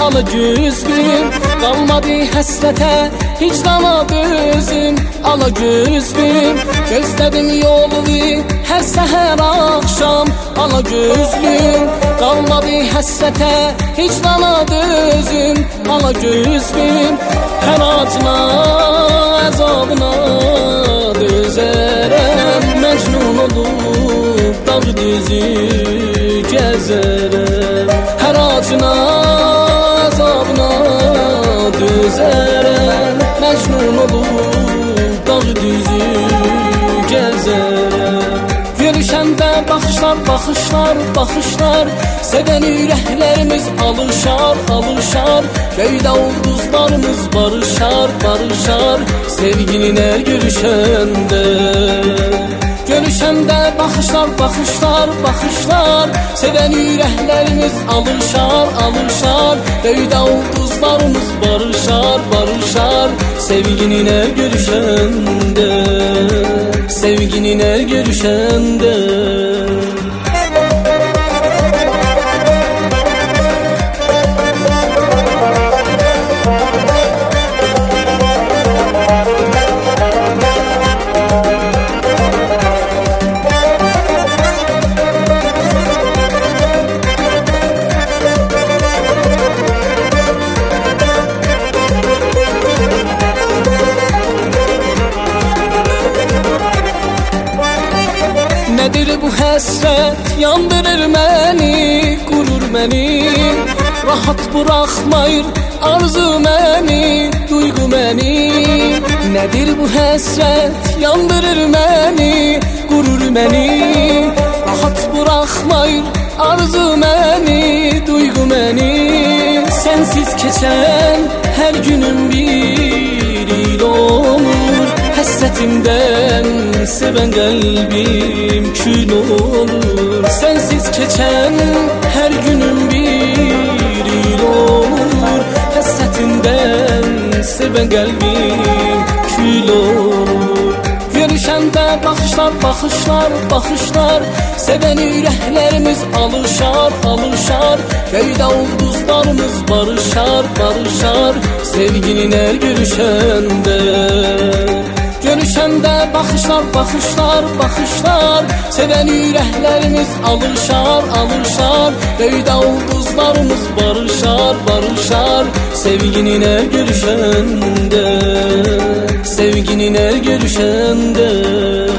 ala güzlüm. Qalmadı həsrətə, hicrana dözüm, ala güzlüm. Gözlədim yolunu hər səhər axşam, ala güzlüm. Qalmadı həsrətə, hicrana dözüm, ala güzlüm. Hər acına, əzabına dözərəm, məcnun olub dağ düzü gəzərəm. Hər acına, əzabına dözərəm, məcnun olub dağ düzü gəzərəm. Görüşəndə baxışlar, baxışlar, baxışlar, sevən ürəklərimiz alışar, alışar. Göydə ulduzlarımız barışar, barışar, sevginin hər görüşəndə. Görüşəndə baxışlar, baxışlar, baxışlar, sevən ürəklərimiz alışar, alışar. Göydə ulduzlarımız barışar, barışar, sevginin hər görüşəndə, sevginin hər görüşəndə. Nədir bu həsrət, yandırır məni, qurur məni. Rahat buraxmayır arzu məni, duyğu məni. Nədir bu həsrət, yandırır məni, qurur məni. Rahat buraxmayır arzu məni, duyğu məni. Sənsiz keçən hər günüm bir il olur. Həsrətimdən sevən qəlbim kül olur. Sənsiz keçən hər günüm bir il olur. Həsrətimdən sevən qəlbim kül olur. Görüşəndə baxışlar, baxışlar, baxışlar, sevən ürəklərimiz alışar, alışar. Göydə ulduzlarımız barışar, barışar, sevginin hər görüşəndə. Görüşəndə baxışlar, baxışlar, baxışlar, sevən ürəklərimiz alışar, alışar. Göydə ulduzlarımız barışar, barışar, sevginin hər görüşəndə, sevginin hər görüşəndə.